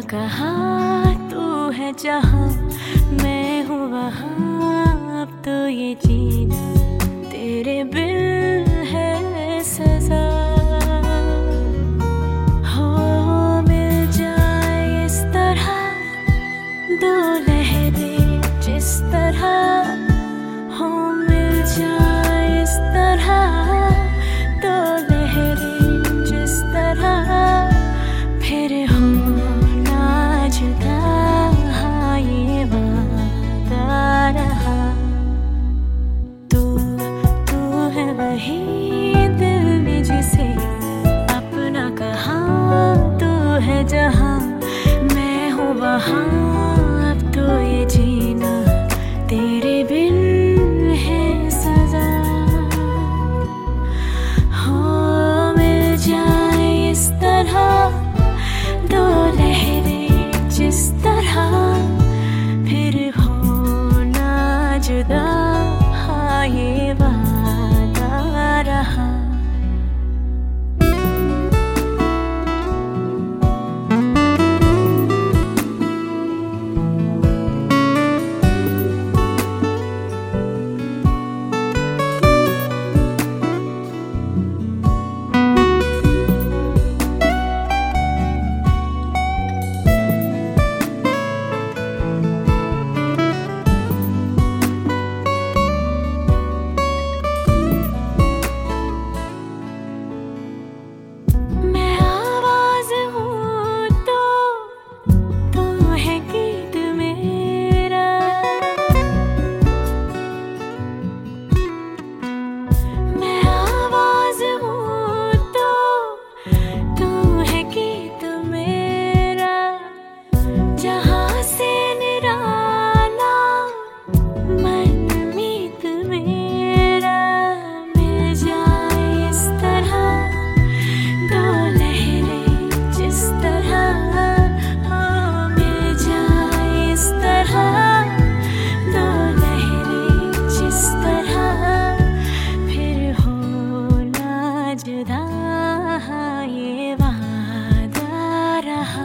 कहा तू है जहाँ मैं हूँ वहाँ, अब तो ये जीना तेरे बिन है सजा। हो मिल जाए इस तरह दो लहरें जिस तरह, हो मिल जाए इस तरह दो लहरें जिस तरह, फिर हो ना जुदा ये वादा रहा। तू है वही दिल ने जिसे अपना कहा, तू है जहाँ मैं हूँ वहाँ, अब तो ये जीना तेरे बिन है सजा। हो मिल जाए इस तरह दो लहरें जिस तरह, फिर हो ना जुदा ये वादा रहा। ये वादा रहा।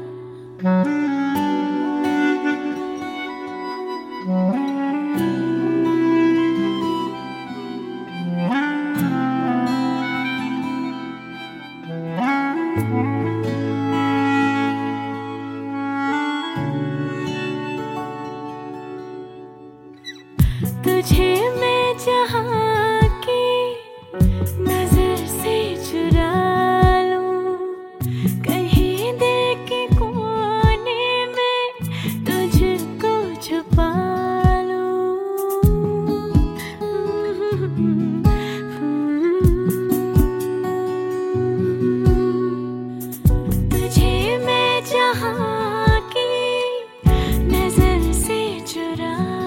तुझे मैं जहाँ की नजर से चुरा लूं, कहीं दिल के कोने में तुझको छुपा लूं। तुझे मैं जहाँ की नजर से चुरा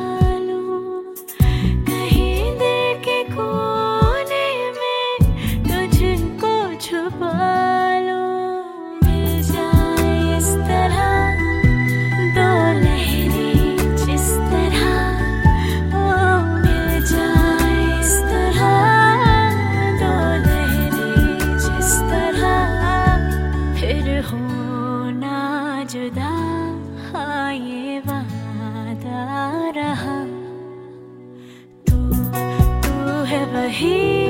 जुदा ये वादा रहा। तू है वही